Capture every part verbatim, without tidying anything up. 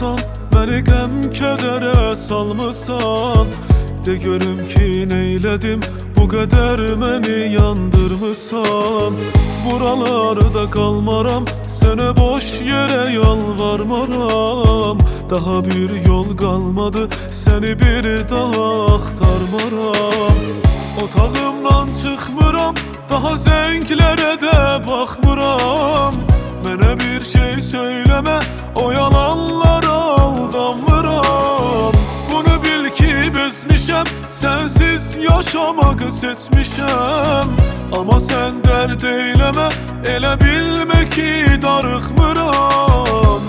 almısan, beni qəm kədərə salmısan. De görüm ki neylədim, bu qədər məni yandırmısan. Buralarda qalmaram, sənə boş yerə yalvarmaram. Daha bir yol qalmadı, səni bir daha axtarmaram. Otağımdan çıxmıram, daha zənglərə də baxmıram. Mənə bir şey söyləmə, o yalanlara aldanmıram. Bunu bil ki bezmişəm, sənsiz yaşamağı seçmişəm. Amma sən dərd eyləmə, elə bilmə ki darıxmıram.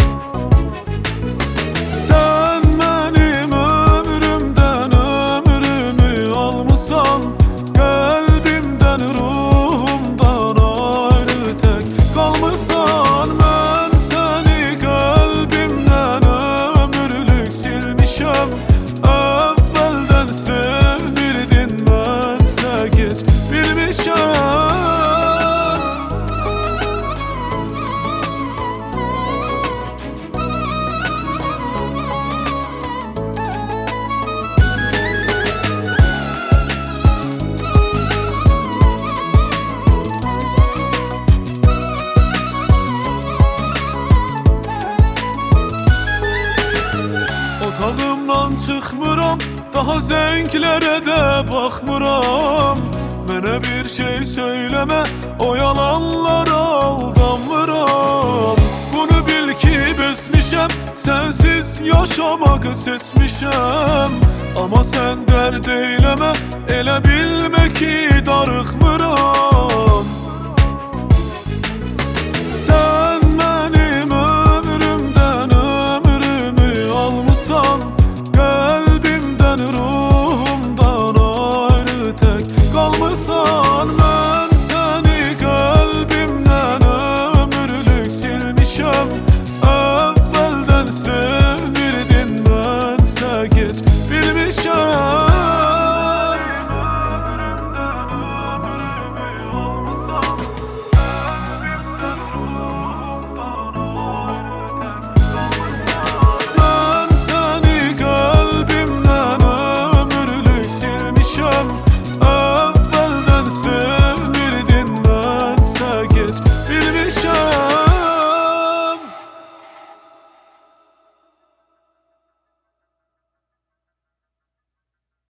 Sən mənim ömrümdən ömrümü almısan, qəlbimdən ruhumdan ayrı tək qalmısan. Mən səni qəlbimdən ömürlük silmişəm. Əvvəldən sevmirdin, mənsə gec bilmişəm. Otağımdan çıxmıram, daha zənglərə də baxmıram. Mənə bir şey söyləmə, o yalanlara aldanmıram. Bunu bil ki bezmişəm, sənsiz yaşamağı seçmişəm. Amma sən dərd eyləmə, elə bilmə ki darıxmıram. Sən mənim ömrümdən ömrümü almısan, qəlbimdən